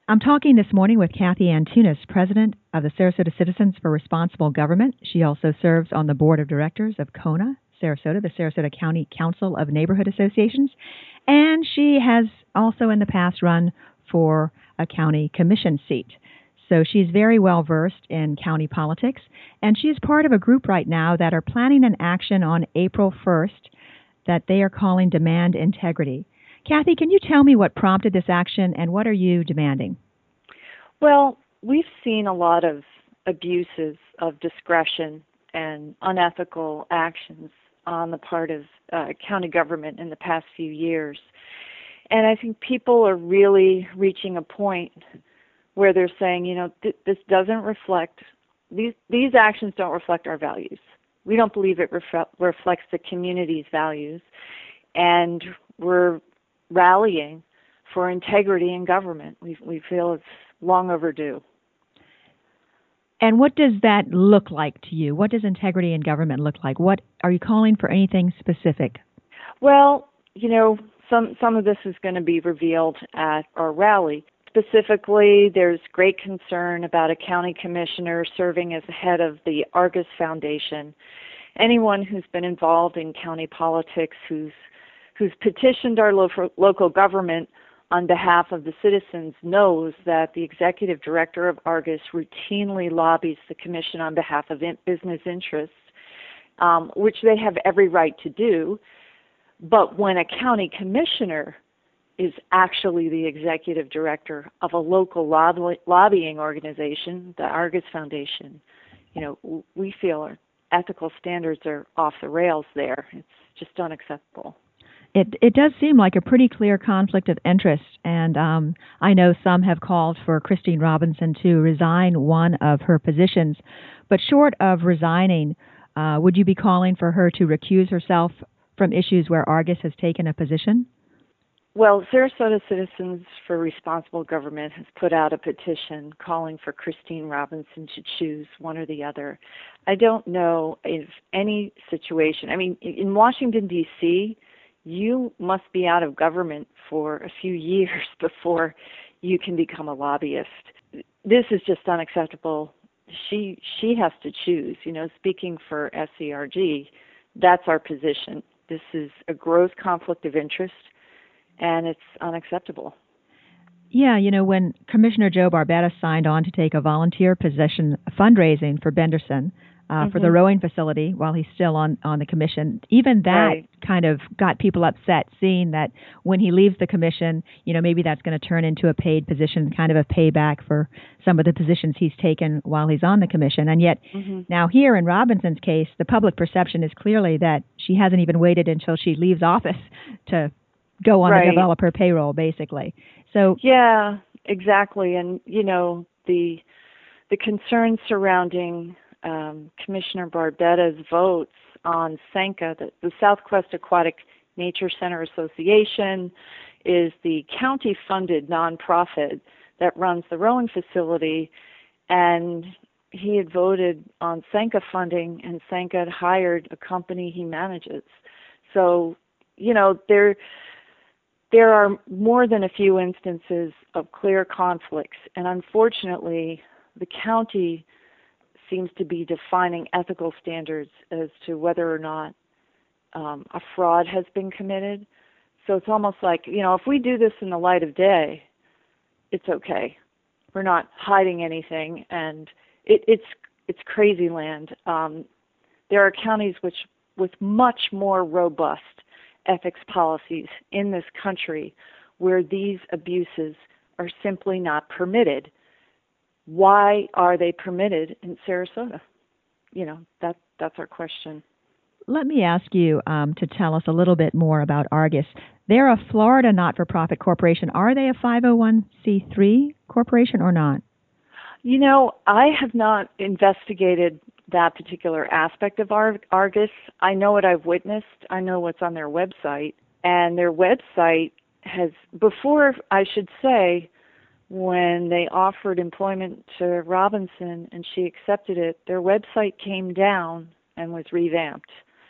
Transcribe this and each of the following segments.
I'm talking this morning with Kathy Antunes, President of the Sarasota Citizens for Responsible Government. She also serves on the Board of Directors of CONA, Sarasota, the Sarasota County Council of Neighborhood Associations, and she has also in the past run for a county commission seat. So she's very well versed in county politics, and she is part of a group right now that are planning an action on April 1st that they are calling Demand Integrity. Kathy, can you tell me what prompted this action and what are you demanding? Well, we've seen a lot of abuses of discretion and unethical actions on the part of county government in the past few years. And I think people are really reaching a point where they're saying, this doesn't reflect, these actions don't reflect our values. We don't believe it reflects the community's values. And we're rallying for integrity in government. We feel it's long overdue. And what does that look like to you? What does integrity in government look like? What are you calling for anything specific? Well, some of this is going to be revealed at our rally. Specifically, there's great concern about a county commissioner serving as the head of the Argus Foundation. Anyone who's been involved in county politics, who's petitioned our local government on behalf of the citizens knows that the executive director of Argus routinely lobbies the commission on behalf of business interests, which they have every right to do. But when a county commissioner is actually the executive director of a local lobbying organization, the Argus Foundation, we feel our ethical standards are off the rails there. It's just unacceptable. It does seem like a pretty clear conflict of interest, and I know some have called for Christine Robinson to resign one of her positions. But short of resigning, would you be calling for her to recuse herself from issues where Argus has taken a position? Well, Sarasota Citizens for Responsible Government has put out a petition calling for Christine Robinson to choose one or the other. I don't know if any situation, in Washington, D.C., you must be out of government for a few years before you can become a lobbyist. This is just unacceptable. She has to choose. Speaking for SCRG, that's our position. This is a gross conflict of interest, and it's unacceptable. Yeah, when Commissioner Joe Barbetta signed on to take a volunteer position fundraising for Benderson, for the rowing facility while he's still on the commission, even that kind of got people upset, seeing that when he leaves the commission, maybe that's going to turn into a paid position, kind of a payback for some of the positions he's taken while he's on the commission. And yet now here in Robinson's case, the public perception is clearly that she hasn't even waited until she leaves office to go on the developer payroll, basically. So yeah, exactly. And, the concerns surrounding Commissioner Barbetta's votes on SANCA, the Southwest Aquatic Nature Center Association, is the county-funded nonprofit that runs the rowing facility, and he had voted on SANCA funding, and SANCA had hired a company he manages. So, there are more than a few instances of clear conflicts, and unfortunately, the county seems to be defining ethical standards as to whether or not a fraud has been committed. So it's almost like, if we do this in the light of day, it's okay. We're not hiding anything, and it's crazy land. There are counties with much more robust ethics policies in this country where these abuses are simply not permitted. Why are they permitted in Sarasota? That's our question. Let me ask you to tell us a little bit more about Argus. They're a Florida not-for-profit corporation. Are they a 501c3 corporation or not? I have not investigated that particular aspect of Argus. I know what I've witnessed. I know what's on their website. And their website has, before, I should say, when they offered employment to Robinson and she accepted it, their website came down and was revamped.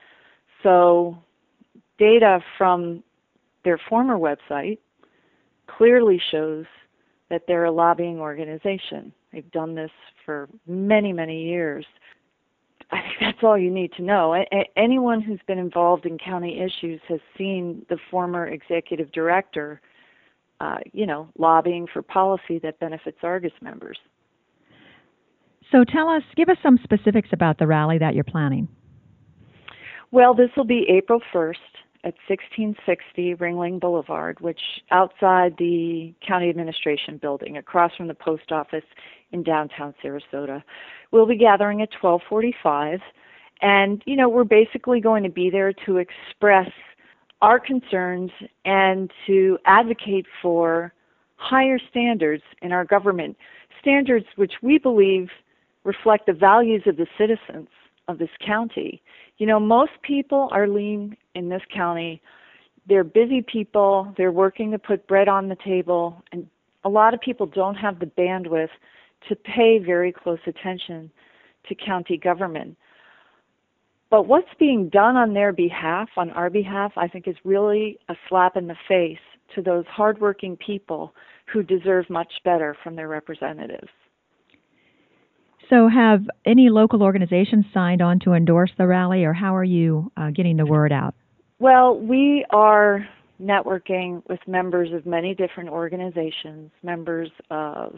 So data from their former website clearly shows that they're a lobbying organization. They've done this for many, many years. I think that's all you need to know. Anyone who's been involved in county issues has seen the former executive director, lobbying for policy that benefits Argus members. So give us some specifics about the rally that you're planning. Well, this will be April 1st at 1660 Ringling Boulevard, which outside the county administration building, across from the post office in downtown Sarasota. We'll be gathering at 12:45, and we're basically going to be there to express our concerns and to advocate for higher standards in our government, standards which we believe reflect the values of the citizens of this county. Most people, Arlene, in this county, they're busy people, they're working to put bread on the table, and a lot of people don't have the bandwidth to pay very close attention to county government. But what's being done on their behalf, on our behalf, I think is really a slap in the face to those hardworking people who deserve much better from their representatives. So have any local organizations signed on to endorse the rally, or how are you getting the word out? Well, we are networking with members of many different organizations, members of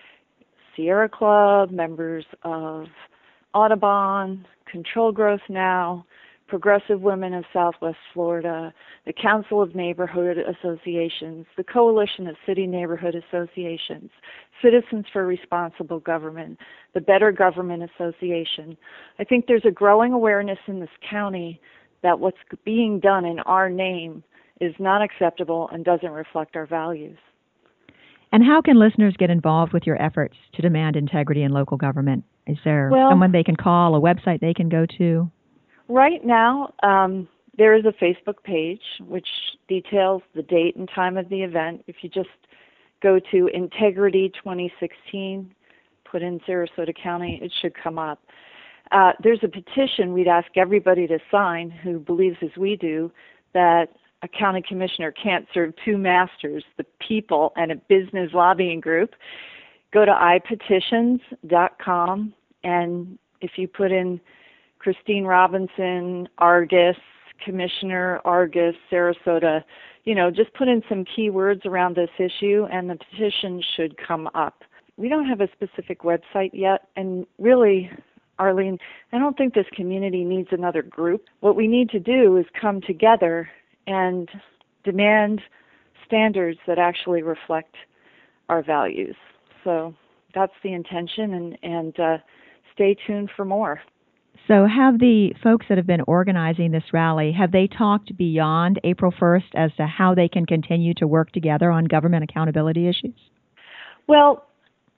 Sierra Club, members of Audubon, Control Growth Now, Progressive Women of Southwest Florida, the Council of Neighborhood Associations, the Coalition of City Neighborhood Associations, Citizens for Responsible Government, the Better Government Association. I think there's a growing awareness in this county that what's being done in our name is not acceptable and doesn't reflect our values. And how can listeners get involved with your efforts to demand integrity in local government? Is there someone they can call, a website they can go to? Right now, there is a Facebook page which details the date and time of the event. If you just go to Integrity 2016, put in Sarasota County, it should come up. There's a petition we'd ask everybody to sign who believes as we do that a county commissioner can't serve two masters, the people and a business lobbying group. Go to ipetitions.com, and if you put in Christine Robinson, Argus, Commissioner Argus, Sarasota, just put in some keywords around this issue and the petition should come up. We don't have a specific website yet, and really, Arlene, I don't think this community needs another group. What we need to do is come together and demand standards that actually reflect our values. So that's the intention, and stay tuned for more. So have the folks that have been organizing this rally, have they talked beyond April 1st as to how they can continue to work together on government accountability issues? Well,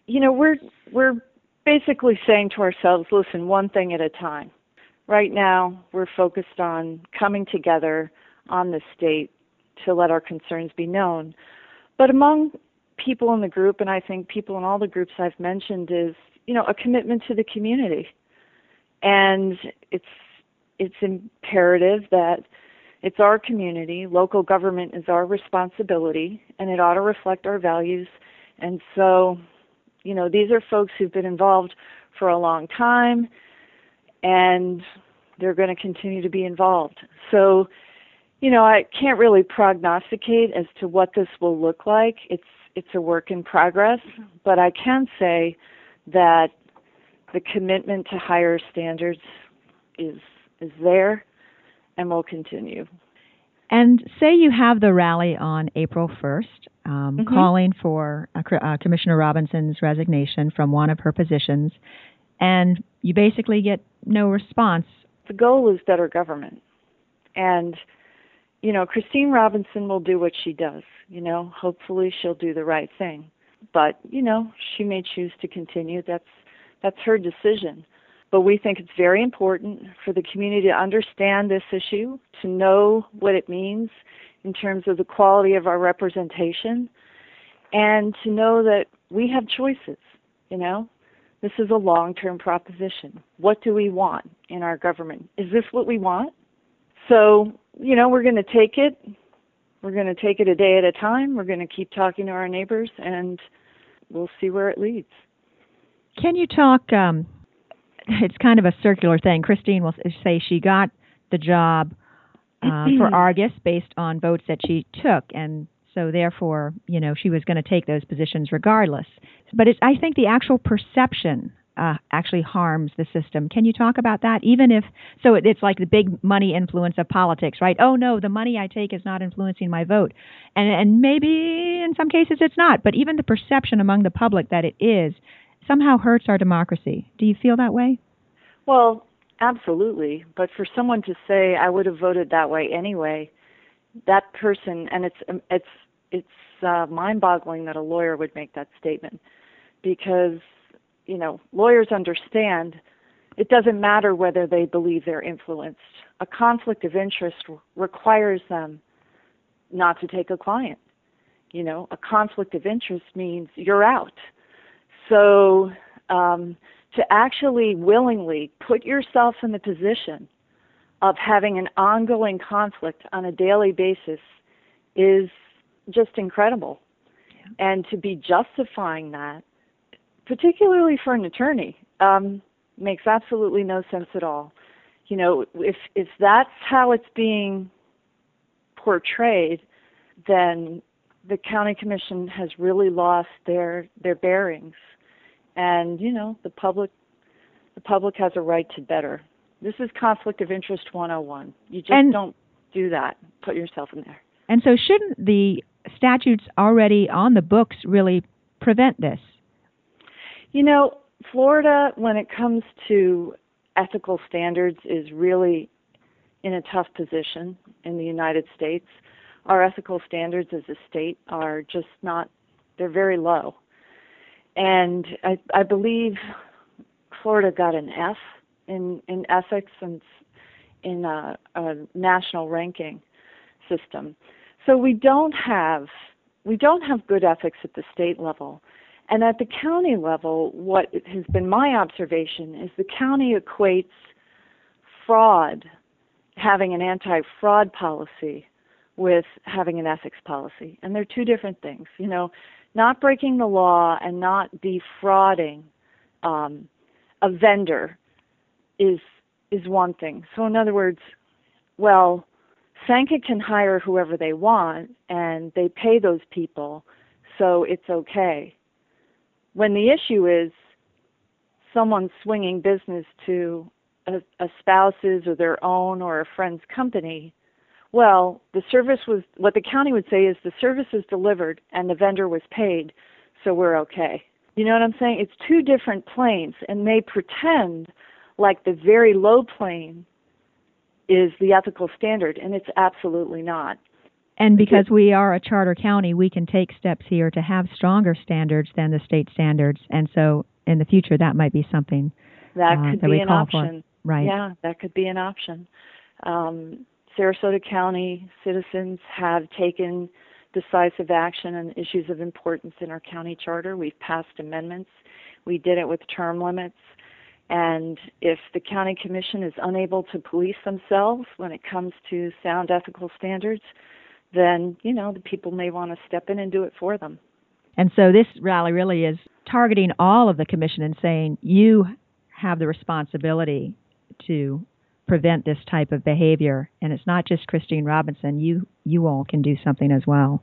we're basically saying to ourselves, listen, one thing at a time. Right now, we're focused on coming together on the state to let our concerns be known. But among people in the group, and I think people in all the groups I've mentioned, is, a commitment to the community. And it's imperative that it's our community, local government is our responsibility, and it ought to reflect our values. And so, these are folks who've been involved for a long time, and they're going to continue to be involved. So, I can't really prognosticate as to what this will look like. It's a work in progress, but I can say that the commitment to higher standards is there and will continue. And say you have the rally on April 1st, calling for Commissioner Robinson's resignation from one of her positions, and you basically get no response. The goal is better government. And, Christine Robinson will do what she does. Hopefully she'll do the right thing. But, she may choose to continue. That's her decision. But we think it's very important for the community to understand this issue, to know what it means in terms of the quality of our representation, and to know that we have choices, This is a long-term proposition. What do we want in our government? Is this what we want? So, we're going to take it. We're going to take it a day at a time. We're going to keep talking to our neighbors, and we'll see where it leads. Can you talk, it's kind of a circular thing. Christine will say she got the job for Argus based on votes that she took, and so therefore, she was going to take those positions regardless. But I think the actual perception actually harms the system. Can you talk about that? Even if, so it's like the big money influence of politics, right? Oh no, the money I take is not influencing my vote. And maybe in some cases it's not, but even the perception among the public that it is somehow hurts our democracy. Do you feel that way? Well, absolutely. But for someone to say, I would have voted that way anyway, that person, and it's mind-boggling that a lawyer would make that statement, because lawyers understand it doesn't matter whether they believe they're influenced. A conflict of interest requires them not to take a client. A conflict of interest means you're out. So to actually willingly put yourself in the position of having an ongoing conflict on a daily basis is just incredible. Yeah. And to be justifying that, particularly for an attorney, makes absolutely no sense at all. If that's how it's being portrayed, then the county commission has really lost their bearings. And the public has a right to better. This is conflict of interest 101. You just don't do that. Put yourself in there. And so shouldn't the statutes already on the books really prevent this? Florida, when it comes to ethical standards, is really in a tough position in the United States. Our ethical standards as a state are just not, they're very low. And I believe Florida got an F in ethics and in a national ranking system. So we don't have good ethics at the state level. And at the county level, what has been my observation is the county equates fraud, having an anti-fraud policy, with having an ethics policy. And they're two different things. Not breaking the law and not defrauding a vendor is one thing. So in other words, Sanka can hire whoever they want, and they pay those people, so it's okay. When the issue is someone swinging business to a spouse's or their own or a friend's company, the service was, what the county would say is the service is delivered and the vendor was paid, so we're okay. You know what I'm saying? It's two different planes, and they pretend like the very low plane is the ethical standard, and it's absolutely not. And because we are a charter county, we can take steps here to have stronger standards than the state standards. And so in the future, that might be something that could be an option. For. Right. Yeah, that could be an option. Sarasota County citizens have taken decisive action on issues of importance in our county charter. We've passed amendments. We did it with term limits. And if the county commission is unable to police themselves when it comes to sound ethical standards, then, the people may want to step in and do it for them. And so this rally really is targeting all of the commission and saying, you have the responsibility to prevent this type of behavior. And it's not just Christine Robinson. You all can do something as well.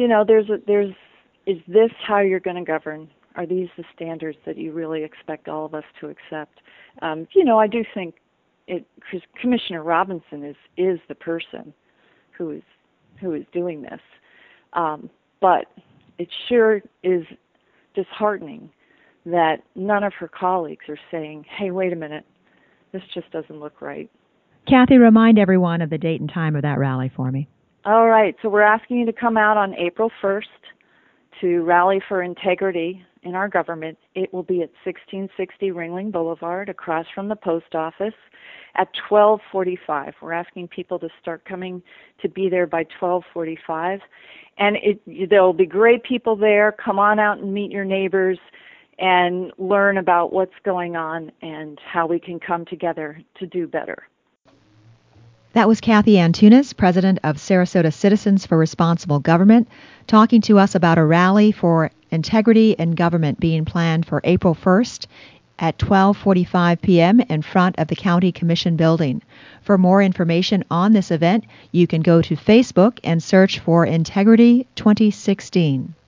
Is this how you're going to govern? Are these the standards that you really expect all of us to accept? I do think Commissioner Robinson is the person who is doing this. But it sure is disheartening that none of her colleagues are saying, hey, wait a minute, this just doesn't look right. Kathy, remind everyone of the date and time of that rally for me. All right, so we're asking you to come out on April 1st to rally for integrity in our government. It will be at 1660 Ringling Boulevard, across from the post office, at 12:45. We're asking people to start coming to be there by 12:45. And there will be great people there. Come on out and meet your neighbors and learn about what's going on and how we can come together to do better. That was Kathy Antunes, president of Sarasota Citizens for Responsible Government, talking to us about a rally for integrity in government being planned for April 1st at 12:45 p.m. in front of the County Commission building. For more information on this event, you can go to Facebook and search for Integrity 2016.